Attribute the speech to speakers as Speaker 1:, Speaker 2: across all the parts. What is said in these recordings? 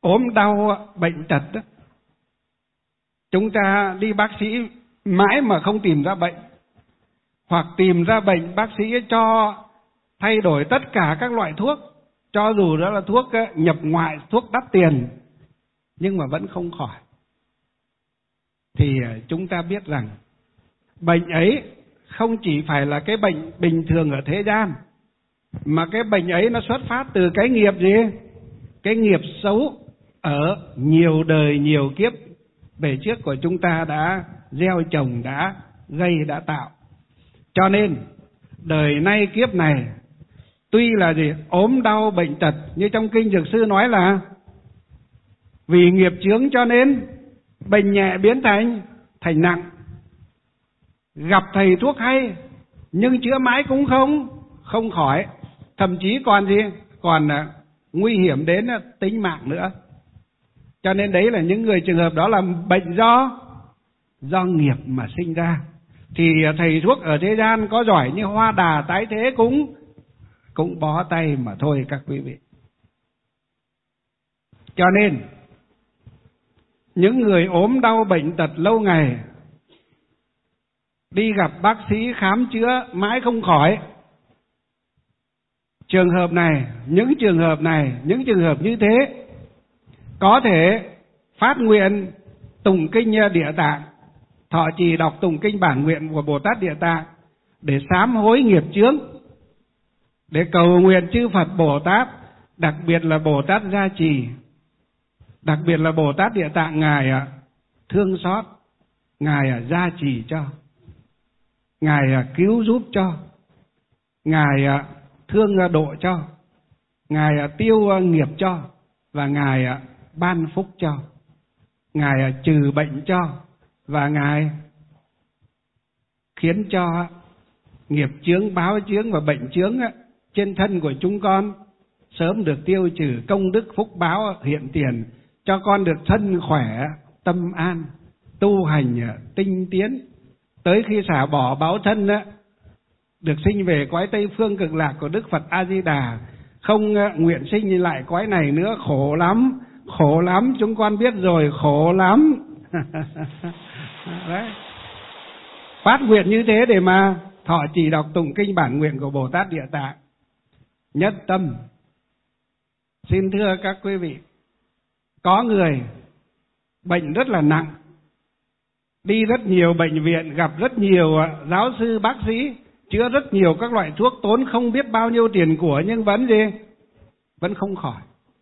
Speaker 1: ốm đau bệnh tật đó, chúng ta đi bác sĩ mãi mà không tìm ra bệnh, hoặc tìm ra bệnh bác sĩ cho thay đổi tất cả các loại thuốc, cho dù đó là thuốc nhập ngoại, thuốc đắt tiền, nhưng mà vẫn không khỏi. Thì chúng ta biết rằng bệnh ấy không chỉ phải là cái bệnh bình thường ở thế gian, mà cái bệnh ấy nó xuất phát từ cái nghiệp gì? Cái nghiệp xấu ở nhiều đời nhiều kiếp về trước của chúng ta đã gieo trồng, đã gây, đã tạo. Cho nên đời nay kiếp này tuy là gì? Ốm đau bệnh tật, như trong kinh Dược Sư nói là vì nghiệp chướng cho nên bệnh nhẹ biến thành nặng. Gặp thầy thuốc hay nhưng chữa mãi cũng không khỏi, thậm chí còn gì? Còn nguy hiểm đến tính mạng nữa. Cho nên đấy là những người trường hợp đó là bệnh do nghiệp mà sinh ra. Thì thầy thuốc ở thế gian có giỏi như Hoa Đà tái thế cũng bó tay mà thôi các quý vị. Cho nên những người ốm đau bệnh tật lâu ngày, đi gặp bác sĩ khám chữa mãi không khỏi, trường hợp này, những trường hợp như thế có thể phát nguyện tụng kinh Địa Tạng, thọ trì đọc tụng kinh bản nguyện của Bồ Tát Địa Tạng để sám hối nghiệp chướng, để cầu nguyện chư Phật Bồ Tát, đặc biệt là Bồ Tát Gia Trì, đặc biệt là Bồ Tát Địa Tạng, Ngài thương xót, Ngài gia trì cho, Ngài cứu giúp cho, Ngài thương độ cho, Ngài tiêu nghiệp cho, và Ngài ban phúc cho, Ngài trừ bệnh cho, và Ngài khiến cho nghiệp chướng, báo chướng và bệnh chướng trên thân của chúng con sớm được tiêu trừ, công đức phúc báo hiện tiền, cho con được thân khỏe, tâm an, tu hành tinh tiến, tới khi xả bỏ báo thân được sinh về cõi Tây Phương Cực Lạc của Đức Phật A Di Đà, không nguyện sinh lại cõi này nữa. Khổ lắm, chúng con biết rồi, khổ lắm. Đấy. Phát nguyện như thế để mà thọ trì đọc tụng kinh bản nguyện của Bồ Tát Địa Tạng, nhất tâm. Xin thưa các quý vị, có người bệnh rất là nặng, đi rất nhiều bệnh viện, gặp rất nhiều giáo sư bác sĩ, chữa rất nhiều các loại thuốc, tốn không biết bao nhiêu tiền của, nhưng vẫn không khỏi.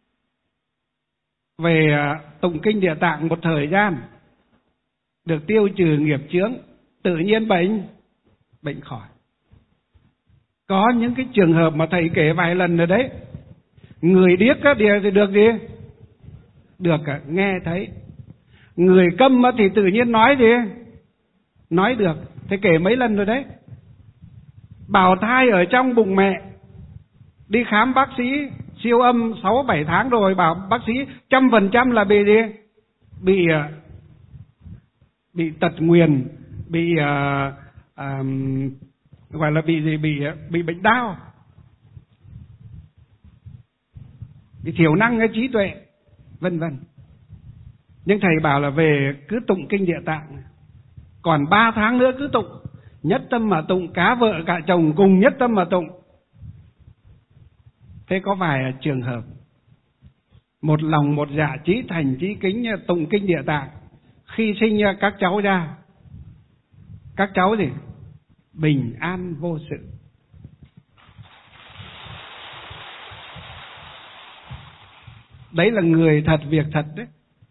Speaker 1: Về tụng kinh Địa Tạng một thời gian, được tiêu trừ nghiệp chướng, tự nhiên bệnh khỏi. Có những cái trường hợp mà thầy kể vài lần rồi đấy, người điếc thì được gì? Được nghe thấy. Người câm thì tự nhiên nói gì? Nói được. Thầy kể mấy lần rồi đấy. Bào thai ở trong bụng mẹ, đi khám bác sĩ siêu âm 6-7 tháng rồi, bảo bác sĩ 100% là bị gì? Bị tật nguyền, bị gọi là bị gì? Bị bệnh đau, bị thiểu năng cái trí tuệ, vân vân. Nhưng thầy bảo là về cứ tụng kinh Địa Tạng, còn 3 tháng nữa cứ tụng, nhất tâm mà tụng, cả vợ cả chồng cùng nhất tâm mà tụng. Thế có vài trường hợp một lòng một dạ chí thành chí kính tụng kinh Địa Tạng, khi sinh các cháu ra, các cháu gì? Bình an vô sự. Đấy là người thật, việc thật đấy.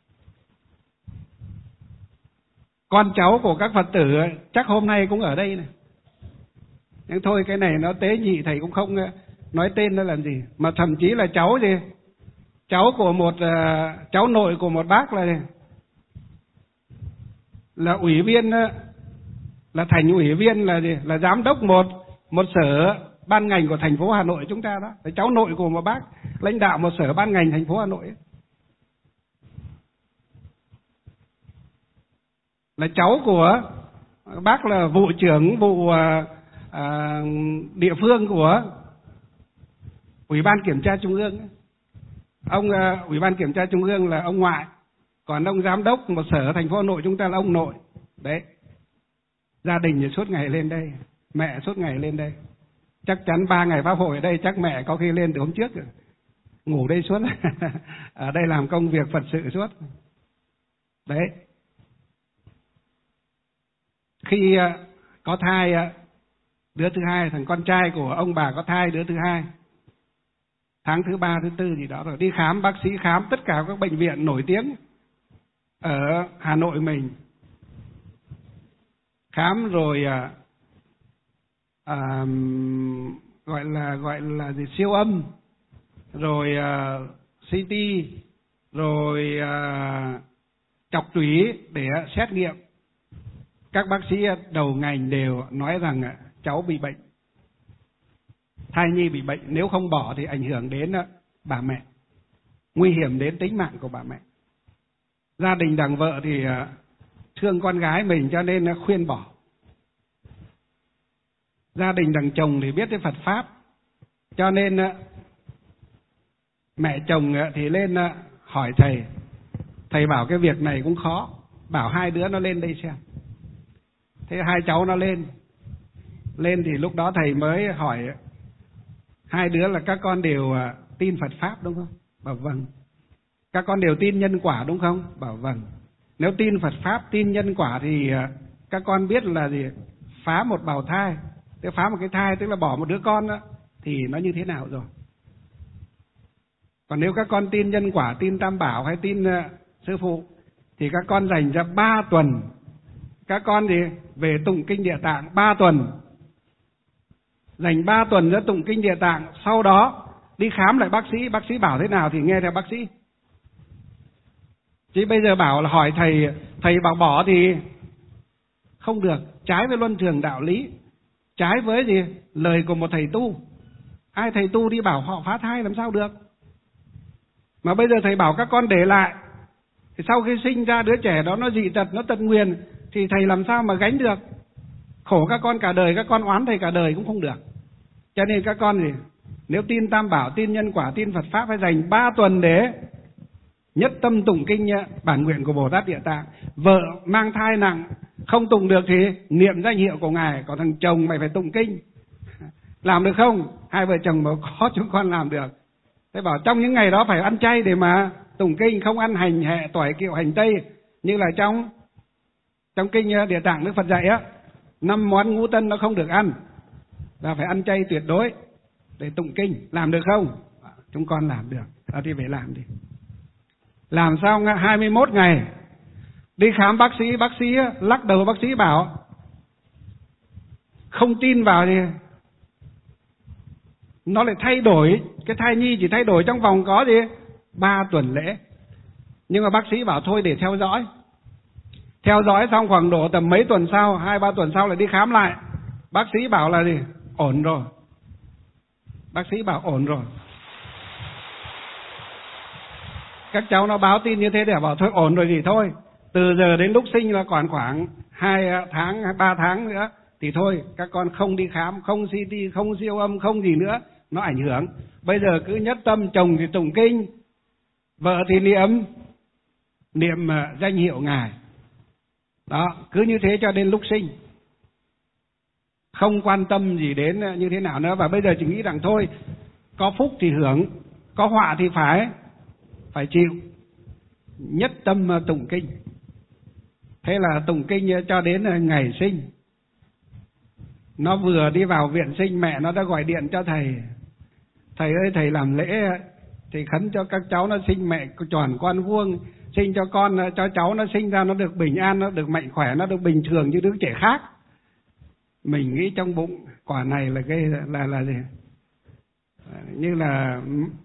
Speaker 1: Con cháu của các Phật tử chắc hôm nay cũng ở đây này. Nhưng thôi cái này nó tế nhị, thầy cũng không nói tên nó làm gì. Mà thậm chí là cháu gì? Cháu của cháu nội của một bác là ủy viên, là thành ủy viên, là gì? Là giám đốc một sở ban ngành của thành phố Hà Nội chúng ta đó. Là cháu nội của một bác lãnh đạo một sở ban ngành thành phố Hà Nội ấy. Là cháu của bác là vụ trưởng vụ địa phương của Ủy ban Kiểm tra Trung ương ấy. Ông Ủy ban Kiểm tra Trung ương là ông ngoại, còn ông giám đốc một sở thành phố Hà Nội chúng ta là ông nội. Đấy, gia đình thì suốt ngày lên đây, mẹ suốt ngày lên đây. Chắc chắn 3 ngày Pháp hội ở đây chắc mẹ có khi lên từ hôm trước rồi. Ngủ đây suốt. Ở đây làm công việc Phật sự suốt. Đấy. Khi có thai đứa thứ hai, thằng con trai của ông bà có thai đứa thứ hai, tháng thứ 3, thứ 4 gì đó rồi, đi khám, bác sĩ khám tất cả các bệnh viện nổi tiếng ở Hà Nội mình. Khám rồi gọi là gì, siêu âm, rồi CT, rồi chọc tủy để xét nghiệm. Các bác sĩ đầu ngành đều nói rằng cháu bị bệnh, thai nhi bị bệnh, nếu không bỏ thì ảnh hưởng đến bà mẹ, nguy hiểm đến tính mạng của bà mẹ. Gia đình đằng vợ thì thương con gái mình cho nên khuyên bỏ. Gia đình đằng chồng thì biết cái Phật Pháp, cho nên mẹ chồng thì lên hỏi thầy. Thầy bảo cái việc này cũng khó, bảo hai đứa nó lên đây xem. Thế hai cháu nó lên thì lúc đó thầy mới hỏi hai đứa là các con đều tin Phật Pháp đúng không? Bảo vâng. Các con đều tin nhân quả đúng không? Bảo vâng. Nếu tin Phật Pháp, tin nhân quả thì các con biết là gì? Phá một bào thai. Thế phá một cái thai tức là bỏ một đứa con đó, thì nó như thế nào rồi? Còn nếu các con tin nhân quả, tin Tam Bảo hay tin Sư Phụ, thì các con dành ra 3 tuần. Các con thì về tụng kinh Địa Tạng 3 tuần. Dành 3 tuần ra tụng kinh Địa Tạng, sau đó đi khám lại bác sĩ bảo thế nào thì nghe theo bác sĩ. Chứ bây giờ bảo là hỏi thầy bảo bỏ thì không được, trái với luân thường đạo lý, trái với gì? Lời của một thầy tu. Ai thầy tu đi bảo họ phá thai làm sao được? Mà bây giờ thầy bảo các con để lại, thì sau khi sinh ra đứa trẻ đó nó dị tật, nó tật nguyền, thì thầy làm sao mà gánh được? Khổ các con cả đời, các con oán thầy cả đời cũng không được. Cho nên các con thì nếu tin Tam Bảo, tin nhân quả, tin Phật Pháp, phải dành 3 tuần để nhất tâm tụng kinh bản nguyện của Bồ Tát Địa Tạng. Vợ mang thai nặng không tụng được thì niệm danh hiệu của Ngài. Còn thằng chồng mày phải tụng kinh. Làm được không? Hai vợ chồng bảo có, chúng con làm được. Thế bảo trong những ngày đó phải ăn chay để mà tụng kinh, không ăn hành hẹ, tỏi, kiệu, hành tây. Như là trong kinh Địa Tạng Đức Phật dạy á, 5 món ngũ tân nó không được ăn, là phải ăn chay tuyệt đối để tụng kinh. Làm được không? Chúng con làm được. Thì phải làm đi. Làm xong 21 ngày đi khám bác sĩ lắc đầu, bác sĩ bảo không tin vào thì nó lại thay đổi, cái thai nhi chỉ thay đổi trong vòng có gì 3 tuần lễ. Nhưng mà bác sĩ bảo thôi để theo dõi xong khoảng độ tầm mấy tuần sau, 2-3 tuần sau lại đi khám lại. Bác sĩ bảo là gì? Ổn rồi. Bác sĩ bảo ổn rồi. Các cháu nó báo tin như thế để bảo thôi ổn rồi thì thôi. Từ giờ đến lúc sinh là còn khoảng 2 tháng, 3 tháng nữa thì thôi, các con không đi khám, không CT, không siêu âm, không gì nữa, nó ảnh hưởng. Bây giờ cứ nhất tâm, chồng thì tụng kinh, vợ thì niệm danh hiệu Ngài. Đó, cứ như thế cho đến lúc sinh. Không quan tâm gì đến như thế nào nữa. Và bây giờ chỉ nghĩ rằng thôi, có phúc thì hưởng, có họa thì phải chịu. Nhất tâm tụng kinh. Thế là tụng kinh cho đến ngày sinh. Nó vừa đi vào viện sinh, mẹ nó đã gọi điện cho thầy. Thầy ơi, thầy làm lễ thì khấn cho các cháu nó sinh mẹ tròn con vuông, sinh cho con, cho cháu nó sinh ra nó được bình an, nó được mạnh khỏe, nó được bình thường như đứa trẻ khác. Mình nghĩ trong bụng quả này là cái là gì? Như là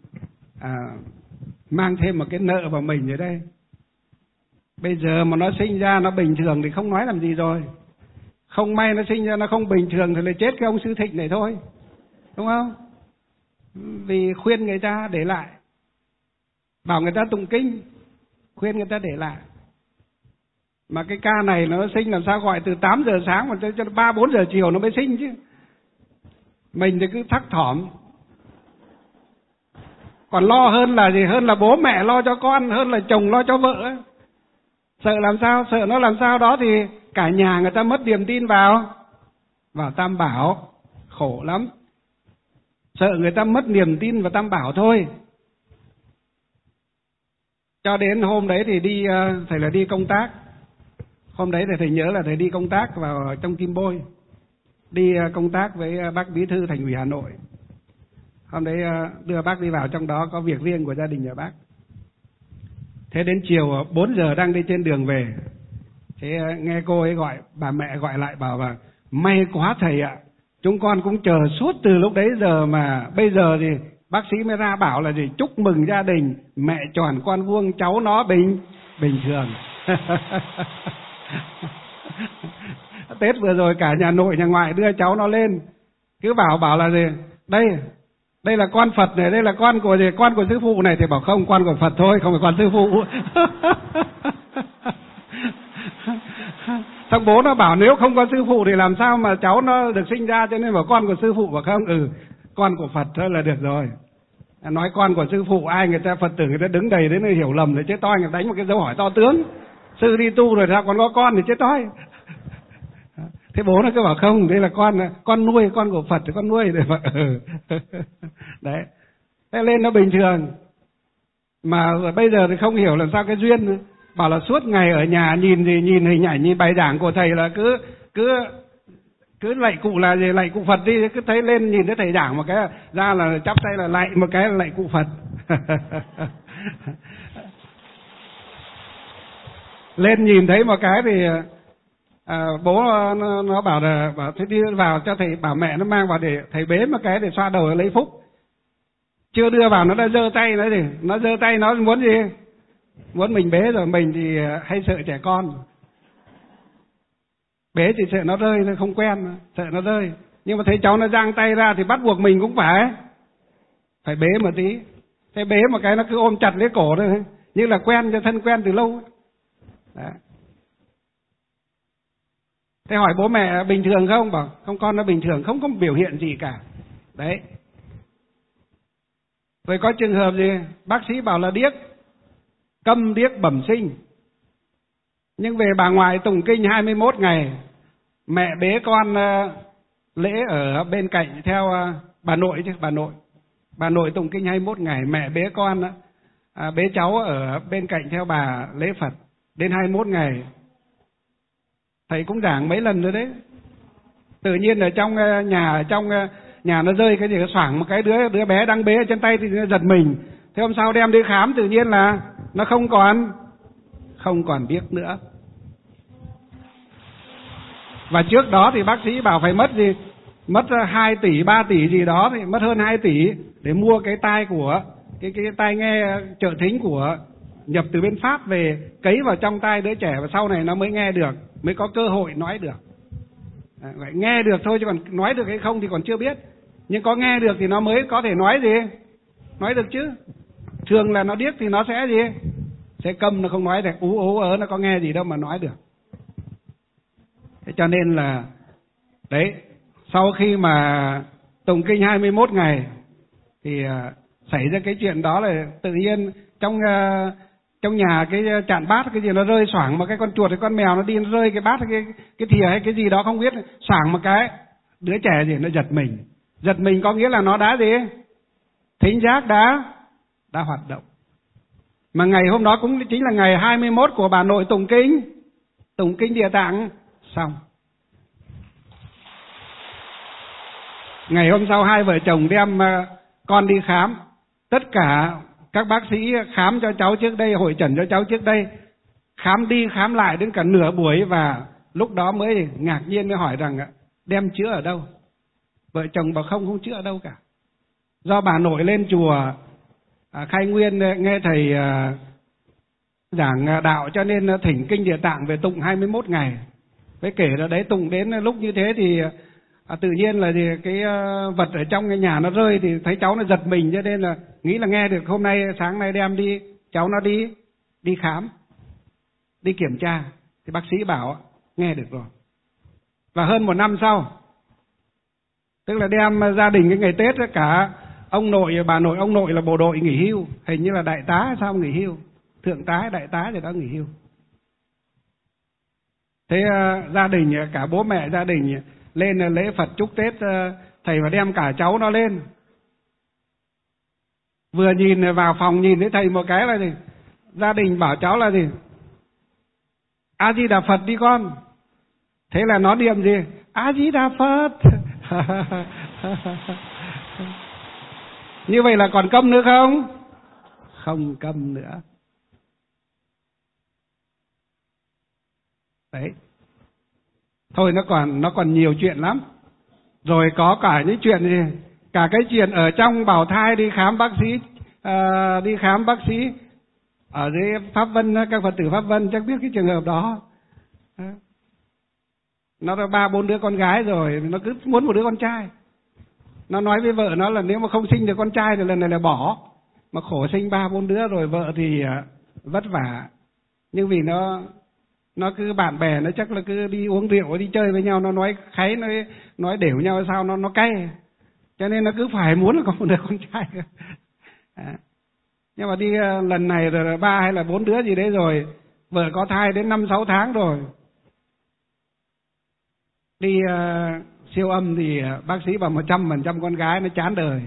Speaker 1: mang thêm một cái nợ vào mình ở đây. Bây giờ mà nó sinh ra nó bình thường thì không nói làm gì rồi. Không may nó sinh ra nó không bình thường thì lại chết cái ông Sư Thịnh này thôi. Đúng không? Vì khuyên người ta để lại, bảo người ta tụng kinh, khuyên người ta để lại. Mà cái ca này nó sinh làm sao gọi từ 8 giờ sáng mà cho 3-4 giờ chiều nó mới sinh chứ. Mình thì cứ thắc thỏm. Còn lo hơn là gì? Hơn là bố mẹ lo cho con, hơn là chồng lo cho vợ. Sợ làm sao? Sợ nó làm sao đó thì cả nhà người ta mất niềm tin vào Tam Bảo, khổ lắm. Sợ người ta mất niềm tin vào Tam Bảo thôi. Cho đến hôm đấy thì thầy là đi công tác. Hôm đấy thì thầy nhớ là thầy đi công tác vào trong Kim Bôi, đi công tác với bác Bí thư Thành ủy Hà Nội. Hôm đấy đưa bác đi vào trong đó có việc riêng của gia đình nhà bác. Thế đến chiều 4 giờ đang đi trên đường về, thế nghe cô ấy gọi, bà mẹ gọi lại bảo là may quá thầy ạ, chúng con cũng chờ suốt từ lúc đấy giờ mà bây giờ thì bác sĩ mới ra bảo là gì, chúc mừng gia đình, mẹ tròn con vuông, cháu nó bình thường. Tết vừa rồi cả nhà nội nhà ngoại đưa cháu nó lên, cứ bảo là gì, đây là con Phật này, đây là con của gì, con của sư phụ này, thì bảo không, con của Phật thôi, không phải con sư phụ. Thằng bố nó bảo nếu không có sư phụ thì làm sao mà cháu nó được sinh ra, cho nên bảo con của sư phụ, bảo không, con của Phật thôi là được rồi. Nói con của sư phụ, ai người ta Phật tử người ta đứng đầy đến hiểu lầm rồi chết toi, người ta đánh một cái dấu hỏi to tướng. Sư đi tu rồi sao còn có con thì chết toi. Thế bố nó cứ bảo không, đây là con nuôi, con của Phật thì con nuôi. Đấy. Thế lên nó bình thường. Mà bây giờ thì không hiểu làm sao cái duyên. Bảo là suốt ngày ở nhà nhìn hình ảnh, nhìn bài giảng của thầy là cứ lạy cụ là gì, lạy cụ Phật đi, cứ thấy lên nhìn thấy thầy giảng một cái ra là chắp tay là lạy một cái là lạy cụ Phật. Lên nhìn thấy một cái thì bố nó bảo là thế đi vào cho thầy, bảo mẹ nó mang vào để thầy bế một cái để xoa đầu lấy phúc. Chưa đưa vào nó đã giơ tay nữa, thì nó giơ tay nó muốn gì, muốn mình bế, rồi mình thì hay sợ trẻ con, bế thì sợ nó rơi, nó không quen, sợ nó rơi. Nhưng mà thấy cháu nó giang tay ra thì bắt buộc mình cũng phải bế một tí. Thế bế một cái nó cứ ôm chặt lấy cổ thôi, như là quen, cho thân quen từ lâu. Đấy. Thế hỏi bố mẹ bình thường không? Bảo không, con nó bình thường, không có biểu hiện gì cả. Đấy. Rồi có trường hợp gì bác sĩ bảo là điếc, câm điếc bẩm sinh, nhưng về bà ngoại tụng kinh 21 ngày, mẹ bế con lễ ở bên cạnh theo bà nội chứ, bà nội tụng kinh 21 ngày, mẹ bế con bế cháu ở bên cạnh theo bà lễ Phật đến 21 ngày. Thầy cũng giảng mấy lần rồi đấy. Tự nhiên ở trong nhà nó rơi cái gì, nó xoảng một cái, đứa bé đang bế ở trên tay thì nó giật mình. Thế hôm sau đem đi khám, tự nhiên là nó không còn biết nữa. Và trước đó thì bác sĩ bảo phải mất 2 tỷ 3 tỷ gì đó, thì mất hơn 2 tỷ để mua cái tai của cái tai nghe trợ thính của nhập từ bên Pháp về, cấy vào trong tai đứa trẻ, và sau này nó mới nghe được, mới có cơ hội nói được. Vậy nghe được thôi, chứ còn nói được hay không thì còn chưa biết. Nhưng có nghe được thì nó mới có thể nói nói được chứ. Thường là nó điếc thì nó sẽ câm, nó không nói được, ú ớ, nó có nghe gì đâu mà nói được. Thế cho nên là đấy, sau khi mà tụng kinh 21 ngày thì xảy ra cái chuyện đó là tự nhiên trong nhà cái chạn bát cái gì nó rơi xoảng một cái, con chuột hay con mèo nó đi nó rơi cái bát, cái thìa hay cái gì đó không biết, xoảng một cái, đứa trẻ gì nó giật mình có nghĩa là nó đã thính giác đã hoạt động. Mà ngày hôm đó cũng chính là ngày 21 của bà nội tụng kinh Địa Tạng xong. Ngày hôm sau hai vợ chồng đem con đi khám. Tất cả các bác sĩ khám cho cháu trước đây, hội chẩn cho cháu trước đây, khám đi khám lại đến cả nửa buổi, và lúc đó mới ngạc nhiên mới hỏi rằng đem chữa ở đâu. Vợ chồng bảo không chữa ở đâu cả. Do bà nội lên chùa Khai Nguyên nghe thầy giảng đạo, cho nên thỉnh kinh Địa Tạng về tụng 21 ngày. Với kể là đấy, tụng đến lúc như thế thì tự nhiên là cái vật ở trong cái nhà nó rơi, thì thấy cháu nó giật mình, cho nên là nghĩ là nghe được. Hôm nay sáng nay đem đi, cháu nó đi khám, đi kiểm tra, thì bác sĩ bảo nghe được rồi. Và hơn 1 năm sau, tức là đem gia đình cái ngày Tết cả ông nội, bà nội, ông nội là bộ đội nghỉ hưu, hình như là đại tá hay sao nghỉ hưu, thượng tá, đại tá thì đã nghỉ hưu. Thế gia đình, cả bố mẹ gia đình lên lễ Phật chúc Tết, thầy phải đem cả cháu nó lên. Vừa nhìn vào phòng nhìn thấy thầy một cái là gì? Gia đình bảo cháu là gì? A Di Đà Phật đi con. Thế là nó niệm gì? A Di Đà Phật. Như vậy là còn câm nữa không? Không câm nữa. Đấy. Thôi nó còn nhiều chuyện lắm. Rồi có cả những chuyện gì? Cả cái chuyện ở trong bào thai đi khám bác sĩ ở dưới Pháp Vân, các Phật tử Pháp Vân chắc biết cái trường hợp đó. Nó đã 3-4 đứa con gái rồi, nó cứ muốn một đứa con trai. Nó nói với vợ nó là nếu mà không sinh được con trai thì lần này là bỏ. Mà khổ sinh 3-4 đứa rồi, vợ thì vất vả. Nhưng vì nó cứ bạn bè nó chắc là cứ đi uống rượu đi chơi với nhau, nó nói kháy, nói đều nhau sao nó cay, cho nên nó cứ phải muốn là có một đứa con trai. Nhưng mà đi lần này rồi 3 hay là 4 đứa gì đấy rồi, vợ có thai đến 5-6 tháng rồi, đi siêu âm thì bác sĩ bảo 100% con gái, nó chán đời.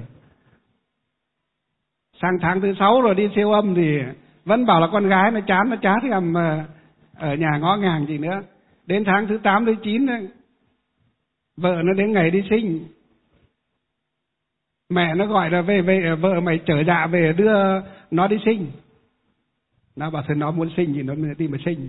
Speaker 1: Sang tháng thứ 6 rồi đi siêu âm thì vẫn bảo là con gái, nó chán thì làm ở nhà ngó ngàng gì nữa. Đến tháng thứ 8 thứ 9 vợ nó đến ngày đi sinh, mẹ nó gọi là về vợ mày trở dạ về đưa nó đi sinh. Nó bảo thôi nó muốn sinh thì nó đi mà sinh,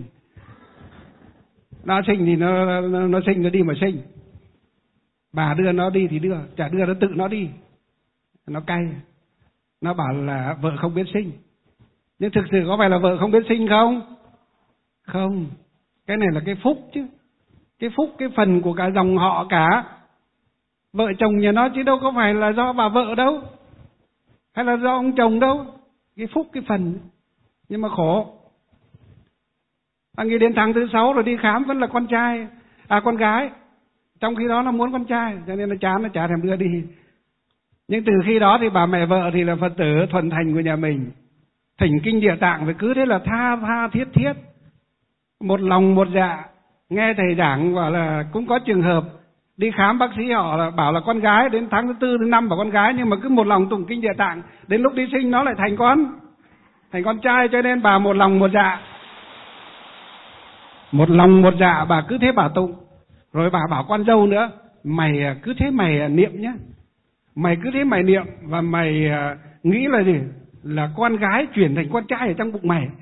Speaker 1: nó sinh thì nó sinh, nó đi mà sinh. Bà đưa nó đi thì đưa, chả đưa nó tự nó đi. Nó cay. Nó bảo là vợ không biết sinh. Nhưng thực sự có phải là vợ không biết sinh không? Không. Cái này là cái phúc chứ. Cái phúc, cái phần của cả dòng họ cả vợ chồng nhà nó, chứ đâu có phải là do bà vợ đâu, hay là do ông chồng đâu. Cái phúc, cái phần. Nhưng mà khổ. Nghĩ đến tháng thứ 6 rồi đi khám vẫn là con gái. Trong khi đó nó muốn con trai, cho nên nó chán, nó chả thèm đưa đi. Nhưng từ khi đó thì bà mẹ vợ thì là Phật tử thuần thành của nhà mình, thỉnh kinh Địa Tạng, phải cứ thế là tha thiết, một lòng một dạ. Nghe thầy giảng bảo là cũng có trường hợp đi khám bác sĩ họ là bảo là con gái, đến tháng thứ 4 thứ 5 bảo con gái, nhưng mà cứ một lòng tụng kinh Địa Tạng, đến lúc đi sinh nó lại thành con trai. Cho nên bà một lòng một dạ, bà cứ thế bà tụng. Rồi bà bảo con dâu nữa, mày cứ thế mày niệm nhé, mày cứ thế mày niệm, và mày nghĩ là gì? Là con gái chuyển thành con trai ở trong bụng mày.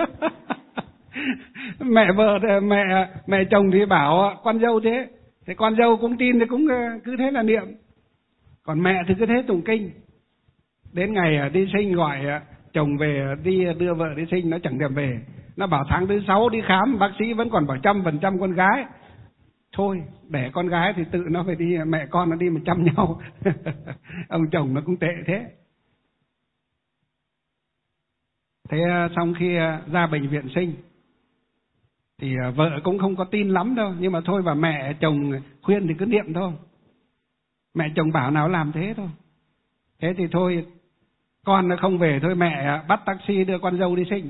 Speaker 1: Mẹ chồng thì bảo con dâu thế, thì con dâu cũng tin thì cũng cứ thế là niệm. Còn mẹ thì cứ thế tụng kinh. Đến ngày đi sinh gọi chồng về đi đưa vợ đi sinh, nó chẳng thèm về. Nó bảo tháng thứ 6 đi khám, bác sĩ vẫn còn bảo 100% con gái. Thôi, để con gái thì tự nó phải đi, mẹ con nó đi mà chăm nhau. Ông chồng nó cũng tệ thế. Thế xong khi ra bệnh viện sinh thì vợ cũng không có tin lắm đâu, nhưng mà thôi, và mẹ chồng khuyên thì cứ niệm thôi. Mẹ chồng bảo nào làm thế thôi. Thế thì thôi, con nó không về, thôi mẹ bắt taxi đưa con dâu đi sinh.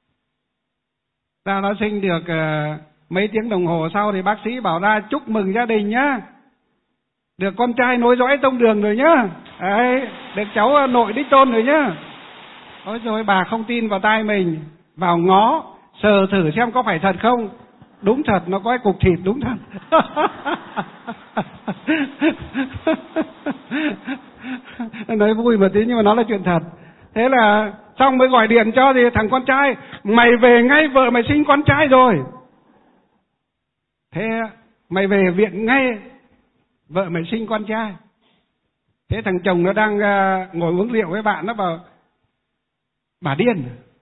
Speaker 1: Ra nó sinh được mấy tiếng đồng hồ sau thì bác sĩ bảo ra chúc mừng gia đình nhá, được con trai nối dõi tông đường rồi nhá. Đấy, được cháu nội đích tôn rồi nhá. Ôi rồi bà không tin vào tai mình, vào ngó sờ thử xem có phải thật không. Đúng thật, nó có cái cục thịt đúng thật. Nói vui mà tí nhưng mà nó là chuyện thật. Thế là xong mới gọi điện cho thì thằng con trai, mày về ngay, vợ mày sinh con trai rồi. Thế mày về viện ngay, vợ mày sinh con trai. Thế thằng chồng nó đang ngồi uống rượu với bạn, nó bảo bà điên.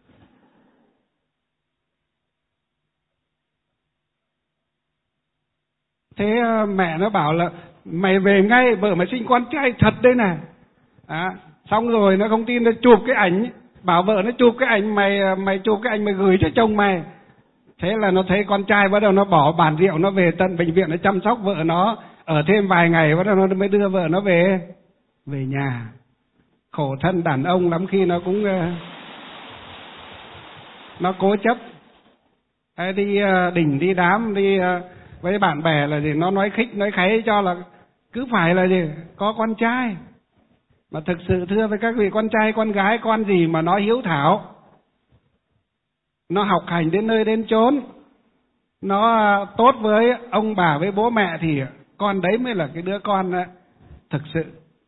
Speaker 1: Thế mẹ nó bảo là mày về ngay, vợ mày sinh con trai thật đây này. Xong rồi nó không tin, nó chụp cái ảnh, bảo vợ nó chụp cái ảnh, mày chụp cái ảnh mày gửi cho chồng mày. Thế là nó thấy con trai, bắt đầu nó bỏ bàn rượu, nó về tận bệnh viện, nó chăm sóc vợ nó, ở thêm vài ngày, bắt đầu nó mới đưa vợ nó về nhà. Khổ thân đàn ông lắm khi nó cũng nó cố chấp. Đi đình đi đám đi với bạn bè là gì, nó nói khích nói kháy cho là cứ phải là gì có con trai. Mà thực sự thưa với các vị, con trai con gái con gì mà nó hiếu thảo, nó học hành đến nơi đến chốn, nó tốt với ông bà với bố mẹ thì con đấy mới là cái đứa con thực sự.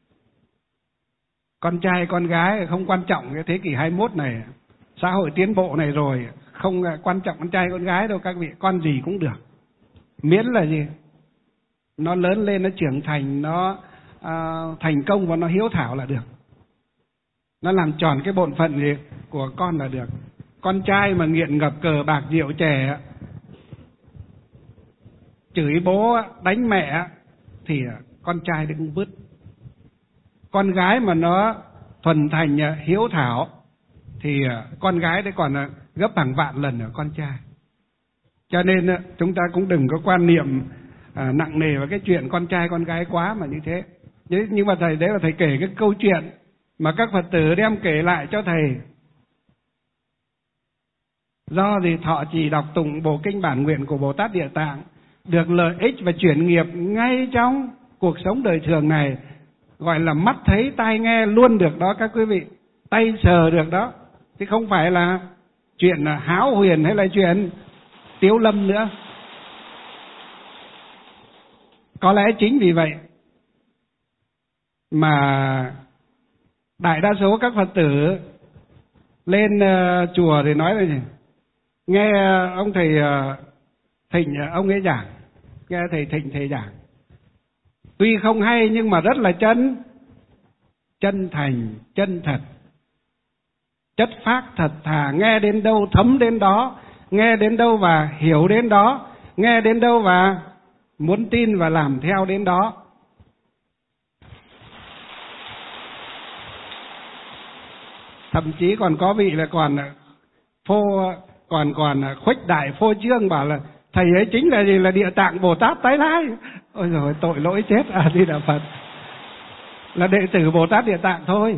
Speaker 1: Con trai con gái không quan trọng, cái thế kỷ 21 này, xã hội tiến bộ này rồi, không quan trọng con trai con gái đâu các vị, con gì cũng được. Miễn là gì? Nó lớn lên, nó trưởng thành, nó thành công và nó hiếu thảo là được. Nó làm tròn cái bổn phận gì của con là được. Con trai mà nghiện ngập cờ bạc rượu chè, chửi bố đánh mẹ thì con trai đấy cũng vứt. Con gái mà nó thuần thành hiếu thảo thì con gái đấy còn gấp hàng vạn lần ở con trai. Cho nên chúng ta cũng đừng có quan niệm nặng nề vào cái chuyện con trai con gái quá mà như thế. Nhưng mà thầy đấy là thầy kể cái câu chuyện mà các Phật tử đem kể lại cho thầy. Do gì thọ trì đọc tụng bộ kinh bản nguyện của Bồ Tát Địa Tạng, được lợi ích và chuyển nghiệp ngay trong cuộc sống đời thường này, gọi là mắt thấy tai nghe luôn được đó các quý vị, tay sờ được đó, chứ không phải là chuyện hão huyền hay là chuyện tiếu lâm nữa. Có lẽ chính vì vậy mà đại đa số các Phật tử lên chùa thì nói là gì? Nghe ông thầy Thịnh ông ấy giảng, nghe thầy Thịnh thầy giảng, tuy không hay nhưng mà rất là chân thành, chân thật, chất phác thật thà, nghe đến đâu thấm đến đó, nghe đến đâu và hiểu đến đó, nghe đến đâu và muốn tin và làm theo đến đó. Thậm chí còn có vị là còn khuếch đại phô trương bảo là thầy ấy chính là gì, là Địa Tạng Bồ Tát tái lai. Ôi giời, tội lỗi chết. Di Đà Phật, là đệ tử Bồ Tát Địa Tạng thôi,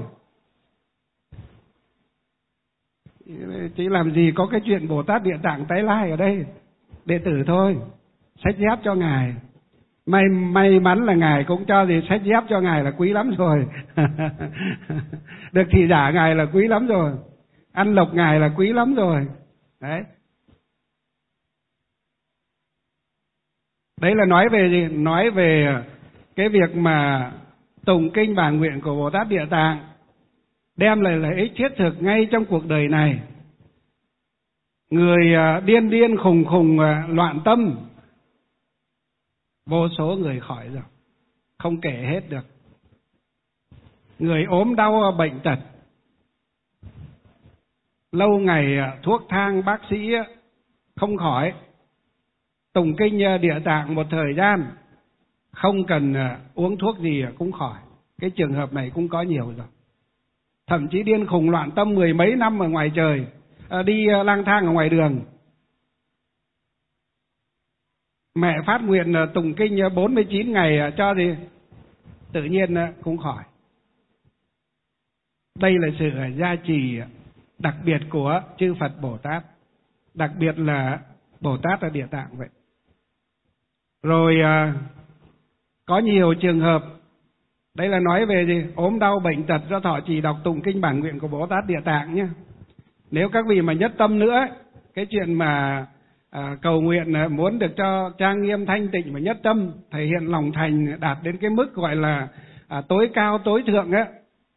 Speaker 1: chứ làm gì có cái chuyện Bồ Tát Địa Tạng tái lai ở đây. Đệ tử thôi, sách dép cho ngài. May mắn là ngài cũng cho gì sách dép cho ngài là quý lắm rồi. Được thị giả ngài là quý lắm rồi, ăn lộc ngài là quý lắm rồi. Đấy là nói về gì? Nói về cái việc mà tụng kinh bản nguyện của Bồ Tát Địa Tạng đem lại lợi ích thiết thực ngay trong cuộc đời này. Người điên khùng loạn tâm, vô số người khỏi rồi, không kể hết được. Người ốm đau bệnh tật, lâu ngày thuốc thang bác sĩ không khỏi, tụng kinh Địa Tạng một thời gian không cần uống thuốc gì cũng khỏi. Cái trường hợp này cũng có nhiều rồi. Thậm chí điên khùng loạn tâm 10 mấy năm ở ngoài trời, đi lang thang ở ngoài đường, mẹ phát nguyện tụng kinh 49 ngày cho gì tự nhiên cũng khỏi. Đây là sự gia trì đặc biệt của chư Phật Bồ Tát, đặc biệt là Bồ Tát ở Địa Tạng vậy. Rồi có nhiều trường hợp, đây là nói về gì? Ốm đau bệnh tật do thọ trì đọc tụng kinh bản nguyện của Bồ Tát Địa Tạng nhé. Nếu các vị mà nhất tâm nữa, cái chuyện mà cầu nguyện muốn được cho trang nghiêm thanh tịnh và nhất tâm, thể hiện lòng thành đạt đến cái mức gọi là tối cao tối thượng á,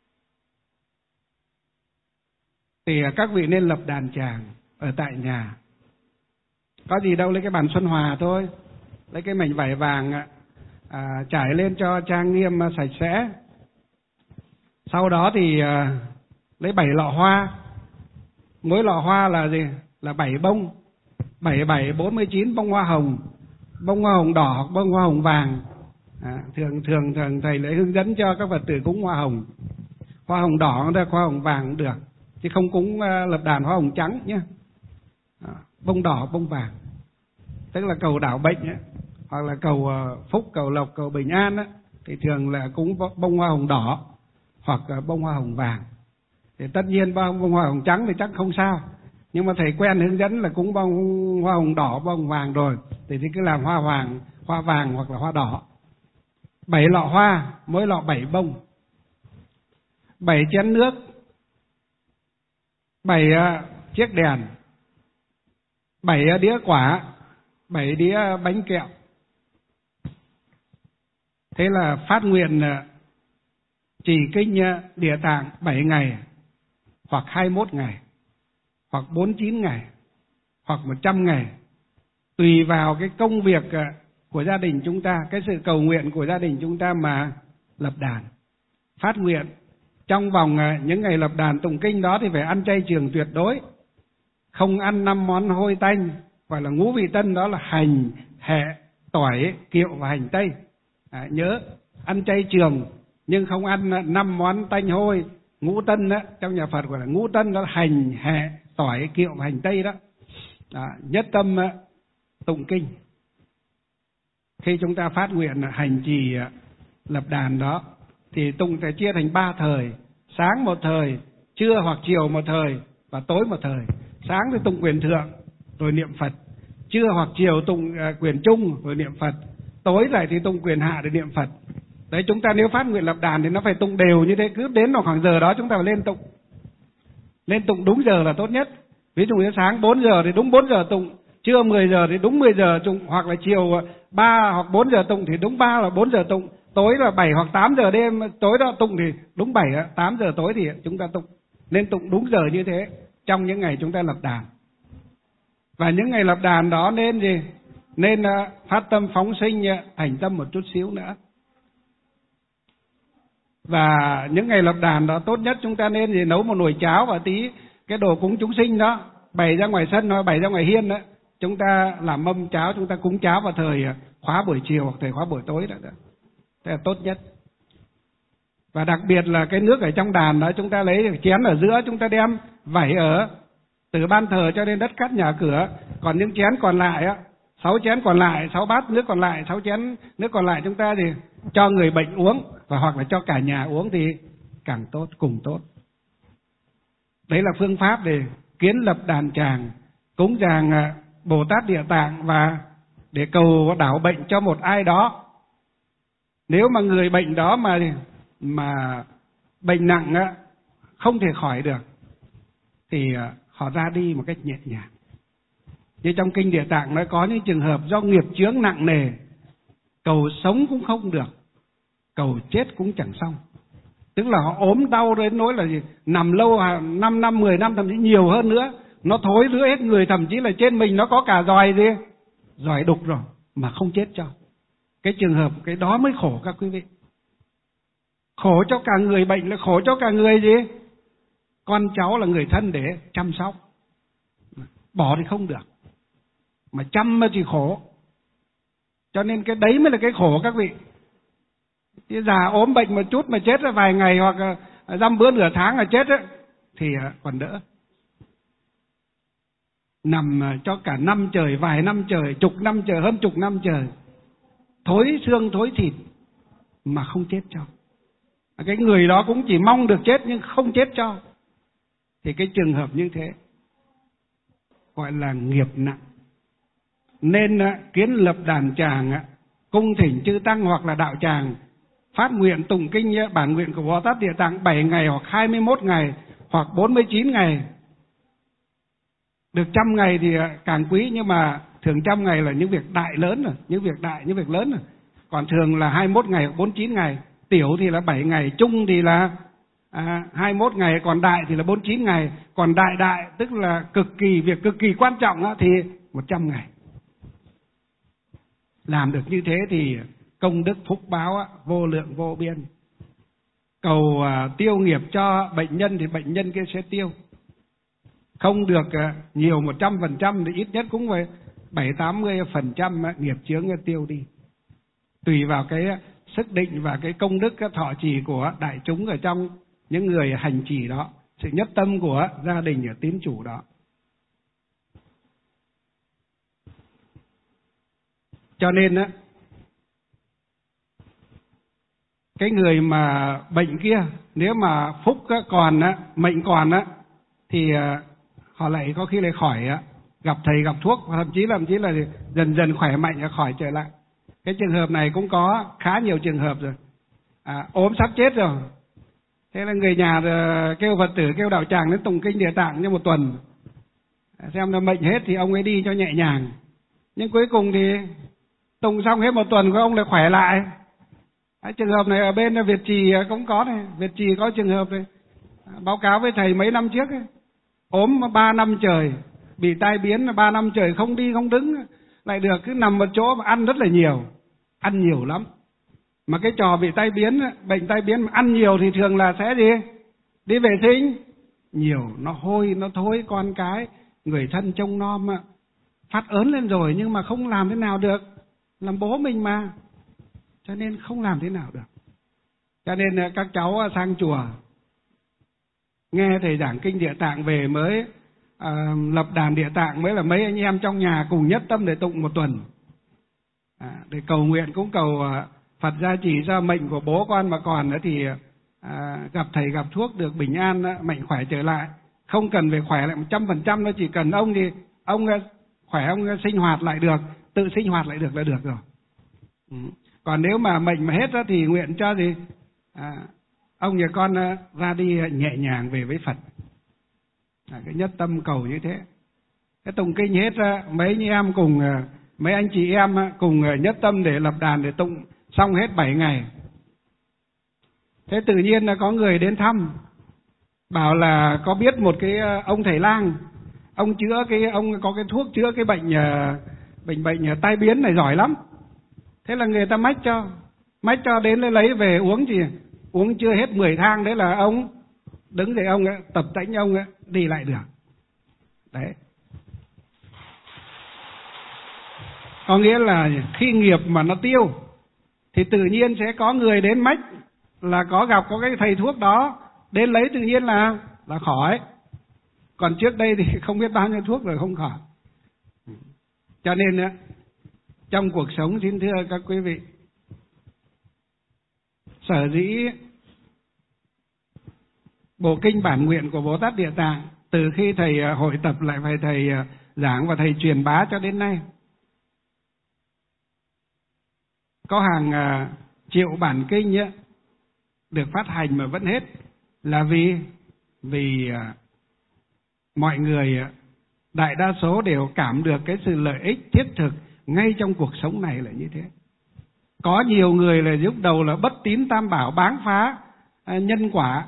Speaker 1: thì các vị nên lập đàn tràng ở tại nhà. Có gì đâu, lấy cái bàn xuân hòa thôi, lấy cái mảnh vải vàng trải lên cho trang nghiêm sạch sẽ. Sau đó thì lấy 7 lọ hoa, mỗi lọ hoa là gì? Là 7 bông, 49 bông hoa hồng đỏ hoặc bông hoa hồng vàng. Thường thầy lại hướng dẫn cho các Phật tử cúng hoa hồng đỏ cũng được, hoa hồng vàng cũng được, chứ không cúng lập đàn hoa hồng trắng nhé. Bông đỏ bông vàng tức là cầu đảo bệnh ấy, hoặc là cầu phúc cầu lộc cầu bình an ấy, thì thường là cúng bông hoa hồng đỏ. hoặc bông hoa hồng vàng. Thì tất nhiên bông hoa hồng trắng thì chắc không sao, nhưng mà thầy quen hướng dẫn là cũng bông hoa hồng đỏ, bông vàng rồi thì cứ làm hoa vàng hoặc là hoa đỏ. 7 lọ hoa, mỗi lọ 7 bông, 7 chén nước, 7 chiếc đèn, 7 đĩa quả, 7 đĩa bánh kẹo. Thế là phát nguyện trì kinh Địa Tạng 7 ngày, hoặc 21 ngày, hoặc 49 ngày, hoặc 100 ngày, tùy vào cái công việc của gia đình chúng ta, cái sự cầu nguyện của gia đình chúng ta mà lập đàn. Phát nguyện trong vòng những ngày lập đàn tụng kinh đó thì phải ăn chay trường tuyệt đối, không ăn 5 món hôi tanh, gọi là ngũ vị tân, đó là hành, hẹ, tỏi, kiệu và hành tây. Nhớ ăn chay trường nhưng không ăn 5 món tanh hôi. Ngũ tân đó, trong nhà Phật gọi là ngũ tân, đó là hành, hẹ, tỏi, kiệu và hành tây đó. Nhất tâm tụng kinh. Khi chúng ta phát nguyện hành trì lập đàn đó thì tụng sẽ chia thành 3 thời: sáng một thời, trưa hoặc chiều một thời, và tối một thời. Sáng thì tụng quyền thượng rồi niệm Phật, trưa hoặc chiều tụng quyền trung rồi niệm Phật, tối lại thì tụng quyền hạ để niệm Phật. Đấy, chúng ta nếu phát nguyện lập đàn thì nó phải tụng đều như thế, cứ đến vào khoảng giờ đó chúng ta phải lên tụng đúng giờ là tốt nhất. Ví dụ như sáng 4 giờ thì đúng 4 giờ tụng, trưa 10 giờ thì đúng 10 giờ tụng, hoặc là chiều 3 hoặc 4 giờ tụng thì đúng 3 hoặc 4 giờ tụng, tối là 7 hoặc 8 giờ đêm tối đó tụng thì đúng 7 8 giờ tối thì chúng ta tụng. Nên tụng đúng giờ như thế trong những ngày chúng ta lập đàn. Và những ngày lập đàn đó nên gì? Nên phát tâm phóng sinh thành tâm một chút xíu nữa. Và những ngày lập đàn đó tốt nhất chúng ta nên gì? Nấu một nồi cháo và tí cái đồ cúng chúng sinh đó, bày ra ngoài sân hoặc bày ra ngoài hiên đó. Chúng ta làm mâm cháo, chúng ta cúng cháo vào thời khóa buổi chiều hoặc thời khóa buổi tối đó. Thế là tốt nhất. Và đặc biệt là cái nước ở trong đàn đó, chúng ta lấy chén ở giữa, chúng ta đem vẩy ở từ ban thờ cho đến đất cát nhà cửa. Còn những chén còn lại 6 chén còn lại, 6 bát nước còn lại, 6 chén nước còn lại chúng ta thì cho người bệnh uống, và hoặc là cho cả nhà uống thì càng tốt, cùng tốt. Đấy là phương pháp để kiến lập đàn tràng, cúng dường Bồ Tát Địa Tạng và để cầu đảo bệnh cho một ai đó. Nếu mà người bệnh đó mà bệnh nặng không thể khỏi được thì họ ra đi một cách nhẹ nhàng. Như trong kinh Địa Tạng nó có những trường hợp do nghiệp chướng nặng nề, cầu sống cũng không được, cầu chết cũng chẳng xong. Tức là họ ốm đau đến nỗi là gì? Nằm lâu 5 năm, 10 năm, thậm chí nhiều hơn nữa. Nó thối rữa hết người, thậm chí là trên mình nó có cả giòi đục rồi mà không chết cho. Cái trường hợp cái đó mới khổ các quý vị. Khổ cho cả người bệnh, là khổ cho cả người gì? Con cháu là người thân để chăm sóc. Bỏ thì không được, mà chăm thì khổ. Cho nên cái đấy mới là cái khổ các vị. Cái già ốm bệnh một chút mà chết vài ngày hoặc dăm bữa nửa tháng là chết thì còn đỡ. Nằm cho cả năm trời, vài năm trời, chục năm trời, hơn chục năm trời, thối xương thối thịt mà không chết cho. Cái người đó cũng chỉ mong được chết nhưng không chết cho. Thì cái trường hợp như thế gọi là nghiệp nặng. Nên kiến lập đàn tràng, cung thỉnh chư tăng hoặc là đạo tràng, phát nguyện tụng kinh bản nguyện của Bồ Tát Địa Tạng 7 ngày hoặc 21 ngày hoặc 49 ngày. Được 100 ngày thì càng quý, nhưng mà thường 100 ngày là những việc đại lớn rồi, những việc lớn rồi. Còn thường là 21 ngày hoặc 49 ngày, tiểu thì là 7 ngày, trung thì là 21 ngày, còn đại thì là 49 ngày. Còn đại tức là việc cực kỳ quan trọng thì 100 ngày. Làm được như thế thì công đức phúc báo vô lượng vô biên. Cầu tiêu nghiệp cho bệnh nhân thì bệnh nhân kia sẽ tiêu. Không được nhiều 100% thì ít nhất cũng phải 70-80% nghiệp chướng tiêu đi. Tùy vào cái sức định và cái công đức cái thọ trì của đại chúng ở trong những người hành trì đó, sự nhất tâm của gia đình ở tín chủ đó. Cho nên cái người mà bệnh kia, nếu mà phúc còn á, mệnh còn á, thì họ lại có khi lại khỏi á, gặp thầy gặp thuốc, thậm chí là dần dần khỏe mạnh khỏi trở lại. Cái trường hợp này cũng có khá nhiều trường hợp rồi. Ốm sắp chết rồi, thế là người nhà kêu Phật tử, kêu đạo tràng đến tụng kinh Địa Tạng cho một tuần, xem là mệnh hết thì ông ấy đi cho nhẹ nhàng. Nhưng cuối cùng thì tụng xong hết một tuần của ông lại khỏe lại. Trường hợp này ở bên Việt Trì cũng có này, Việt Trì có trường hợp này, báo cáo với thầy mấy năm trước ấy, ốm 3 năm trời, bị tai biến 3 năm trời, không đi không đứng lại được, cứ nằm một chỗ mà ăn rất là nhiều, ăn nhiều lắm. Mà cái trò bị tai biến, bệnh tai biến mà ăn nhiều thì thường là sẽ gì? Đi vệ sinh nhiều, nó hôi, nó thối con cái, người thân trông nom phát ớn lên rồi nhưng mà không làm thế nào được, làm bố mình mà, cho nên không làm thế nào được. Cho nên các cháu sang chùa nghe thầy giảng kinh Địa Tạng về mới lập đàn Địa Tạng, mới là mấy anh em trong nhà cùng nhất tâm để tụng một tuần, để cầu nguyện, cũng cầu Phật gia trì cho mệnh của bố con mà còn nữa thì gặp thầy gặp thuốc được bình an, mạnh khỏe trở lại. Không cần phải khỏe lại 100%, nó chỉ cần ông thì ông khỏe, ông sinh hoạt lại được, tự sinh hoạt lại được là được rồi. Còn nếu mà mệnh mà hết đó thì nguyện cho gì? Ông nhà con ra đi nhẹ nhàng về với Phật. Cái nhất tâm cầu như thế. Cái tụng kinh hết, mấy anh em cùng, mấy anh chị em cùng nhất tâm để lập đàn để tụng xong hết 7 ngày. Thế tự nhiên là có người đến thăm, bảo là có biết một cái ông thầy lang, ông có cái thuốc chữa cái bệnh tai biến này giỏi lắm. Thế là người ta mách cho đến lấy về uống, gì uống chưa hết 10 thang, đấy là ông đứng dậy, ông tập tễnh, ông đi lại được. Đấy, có nghĩa là khi nghiệp mà nó tiêu thì tự nhiên sẽ có người đến mách là gặp có cái thầy thuốc đó, đến lấy tự nhiên là khỏi. Còn trước đây thì không biết bao nhiêu thuốc rồi không khỏi. Cho nên trong cuộc sống, xin thưa các quý vị, sở dĩ bộ kinh bản nguyện của Bồ Tát Địa Tạng từ khi thầy hội tập lại phải thầy giảng và thầy truyền bá cho đến nay có hàng triệu bản kinh được phát hành mà vẫn hết, là vì mọi người đại đa số đều cảm được cái sự lợi ích thiết thực ngay trong cuộc sống này là như thế. Có nhiều người là lúc đầu là bất tín tam bảo, báng phá nhân quả,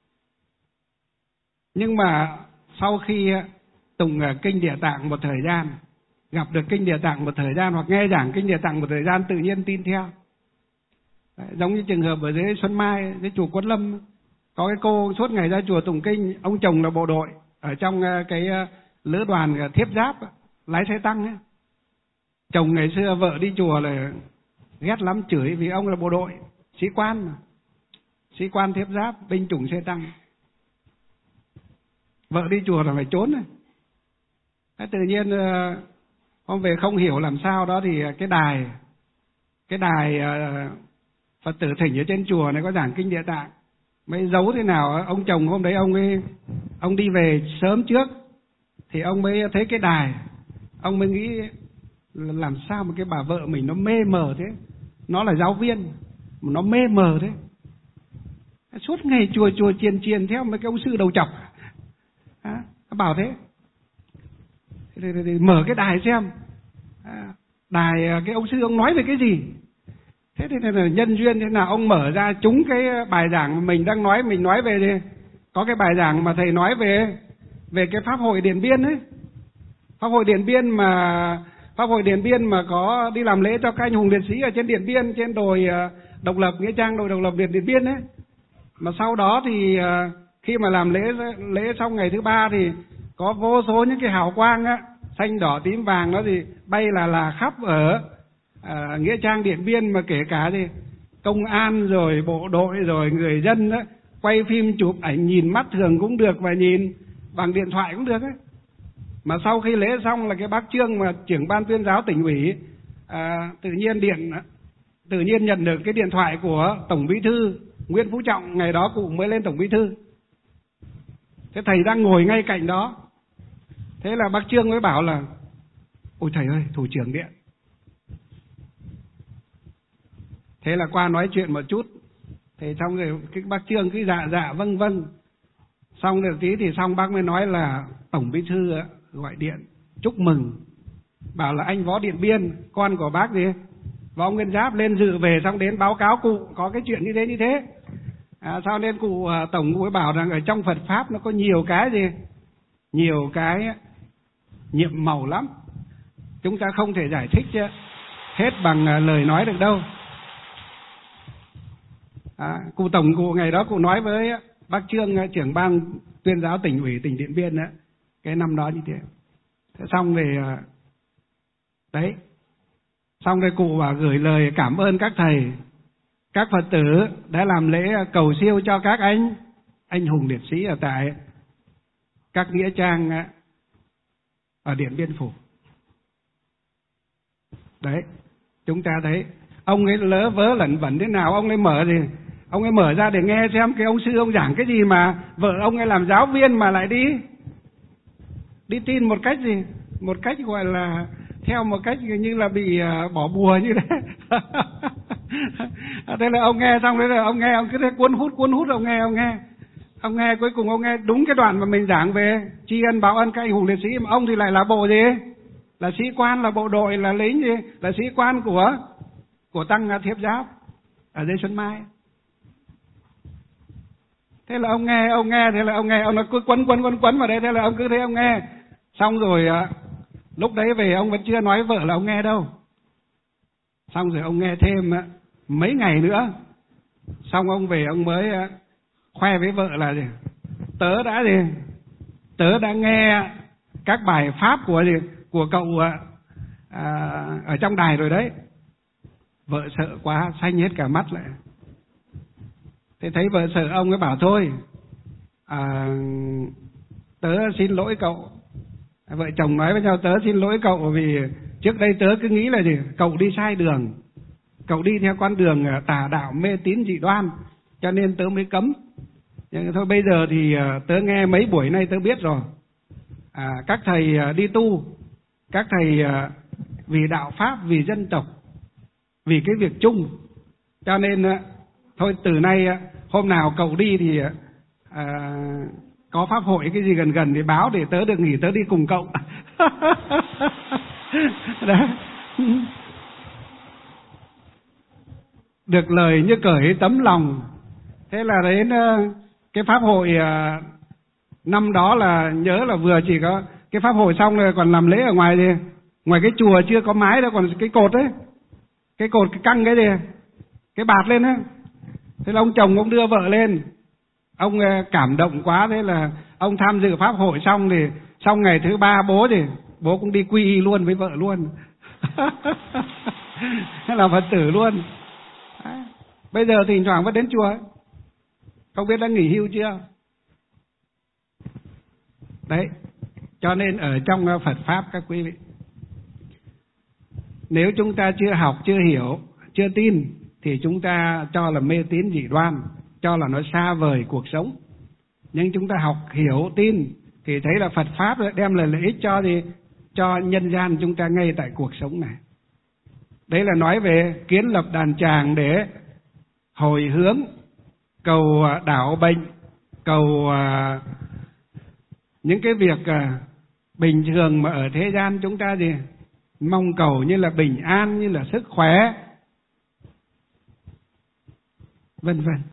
Speaker 1: nhưng mà sau khi tụng kinh Địa Tạng một thời gian, gặp được kinh Địa Tạng một thời gian, hoặc nghe giảng kinh Địa Tạng một thời gian, tự nhiên tin theo. Đấy, giống như trường hợp ở dưới Xuân Mai, dưới chùa Quán Lâm, có cái cô suốt ngày ra chùa tụng kinh, ông chồng là bộ đội ở trong cái lữ đoàn thiếp giáp lái xe tăng ấy. Chồng ngày xưa vợ đi chùa là ghét lắm, chửi vì ông là bộ đội, sĩ quan mà, sĩ quan thiếp giáp, binh chủng xe tăng. Vợ đi chùa là phải trốn này. Thế tự nhiên hôm về không hiểu làm sao đó thì cái đài Phật tử thỉnh ở trên chùa này có giảng kinh Địa Tạng, mới giấu thế nào, ông chồng hôm đấy ông đi về sớm trước thì ông mới thấy cái đài, ông mới nghĩ làm sao mà cái bà vợ mình nó mê mờ thế, nó là giáo viên mà nó mê mờ thế, suốt ngày chùa chiền theo mấy cái ông sư đầu chọc. Bảo thế thì mở cái đài xem, đài cái ông sư ông nói về cái gì. Thế thì là nhân duyên thế nào ông mở ra trúng cái bài giảng mà mình đang nói, mình nói về gì? Có cái bài giảng mà thầy nói về cái Pháp hội Điện Biên ấy. Pháp hội Điện Biên mà có đi làm lễ cho các anh hùng liệt sĩ ở trên Điện Biên, trên đồi Độc Lập, nghĩa trang đồi Độc Lập Điện Biên ấy. Mà sau đó thì khi mà làm lễ xong ngày thứ 3 thì có vô số những cái hào quang á, xanh đỏ tím vàng đó thì bay là khắp ở nghĩa trang Điện Biên, mà kể cả gì công an rồi bộ đội rồi người dân đó, quay phim chụp ảnh, nhìn mắt thường cũng được và nhìn bằng điện thoại cũng được ấy. Mà sau khi lễ xong là cái bác Trương mà trưởng ban tuyên giáo tỉnh ủy tự nhiên điện tự nhiên nhận được cái điện thoại của Tổng Bí thư Nguyễn Phú Trọng, ngày đó cụ mới lên Tổng Bí thư. Thế thầy đang ngồi ngay cạnh đó. Thế là bác Trương mới bảo là: ôi thầy ơi, thủ trưởng điện. Thế là qua nói chuyện một chút. Thế xong rồi cái bác Trương cứ dạ vâng vâng. Xong rồi tí thì xong bác mới nói là Tổng Bí thư gọi điện chúc mừng, bảo là anh Võ Điện Biên, con của bác gì Võ Nguyên Giáp lên dự về, xong đến báo cáo cụ có cái chuyện như thế. Sau nên cụ Tổng cụ ấy bảo rằng ở trong Phật Pháp nó có nhiều cái gì, nhiều cái nhiệm màu lắm, chúng ta không thể giải thích hết bằng lời nói được đâu. Cụ Tổng cụ ngày đó cụ nói với bác Trương, trưởng ban tuyên giáo tỉnh ủy tỉnh Điện Biên đó, cái năm đó như thế. Thế xong rồi đấy, xong rồi cụ bảo gửi lời cảm ơn các thầy, các Phật tử đã làm lễ cầu siêu cho các anh hùng liệt sĩ ở tại các nghĩa trang ở Điện Biên Phủ. Đấy, chúng ta thấy ông ấy lỡ vớ lẩn vẩn thế nào, ông ấy mở ra để nghe xem cái ông sư ông giảng cái gì mà vợ ông ấy làm giáo viên mà lại đi tin một cách gì, một cách gọi là theo một cách như là bị bỏ bùa như thế. Thế là ông nghe xong đấy là ông cứ thế cuốn hút ông nghe cuối cùng ông nghe đúng cái đoạn mà mình giảng về tri ân báo ân các anh hùng liệt sĩ, mà ông thì lại là bộ gì, là sĩ quan, là bộ đội, là lính gì, là sĩ quan của tăng Thiếp Giáp ở dưới Xuân Mai. Thế là ông nghe, thế là ông nó cứ quấn vào đây, thế là ông cứ thế ông nghe. Xong rồi lúc đấy về ông vẫn chưa nói vợ là ông nghe đâu. Xong rồi ông nghe thêm mấy ngày nữa. Xong ông về ông mới khoe với vợ là gì? Tớ đã nghe các bài pháp của cậu ở trong đài rồi đấy. Vợ sợ quá, xanh hết cả mắt lại. Thế thấy vợ sợ, ông ấy bảo thôi, tớ xin lỗi cậu. Vợ chồng nói với nhau, tớ xin lỗi cậu vì trước đây tớ cứ nghĩ là gì, cậu đi sai đường, cậu đi theo con đường tà đạo mê tín dị đoan, cho nên tớ mới cấm. Nhưng thôi bây giờ thì tớ nghe mấy buổi nay tớ biết rồi. Các thầy đi tu, các thầy vì đạo pháp, vì dân tộc, vì cái việc chung, cho nên thôi từ nay hôm nào cậu đi thì có pháp hội cái gì gần thì báo để tớ được nghỉ, tớ đi cùng cậu. Đó. Được lời như cởi tấm lòng. Thế là đến cái pháp hội năm đó là nhớ là vừa chỉ có cái pháp hội xong rồi còn làm lễ ở ngoài thì ngoài cái chùa chưa có mái đâu, còn cái cột ấy, cái cột cái căng cái gì, cái bạt lên á. Thế là ông chồng ông đưa vợ lên, ông cảm động quá, thế là ông tham dự pháp hội xong thì xong ngày thứ 3 bố cũng đi quy y luôn với vợ luôn. Là Phật tử luôn. Bây giờ thỉnh thoảng vẫn đến chùa ấy. Không biết đã nghỉ hưu chưa? Đấy, cho nên ở trong Phật Pháp các quý vị, nếu chúng ta chưa học, chưa hiểu, chưa tin thì chúng ta cho là mê tín dị đoan, cho là nó xa vời cuộc sống. Nhưng chúng ta học, hiểu, tin thì thấy là Phật Pháp đem lại lợi ích cho nhân gian chúng ta ngay tại cuộc sống này. Đấy là nói về kiến lập đàn tràng để hồi hướng, cầu đảo bệnh, cầu những cái việc bình thường mà ở thế gian chúng ta gì mong cầu, như là bình an, như là sức khỏe, vân vân.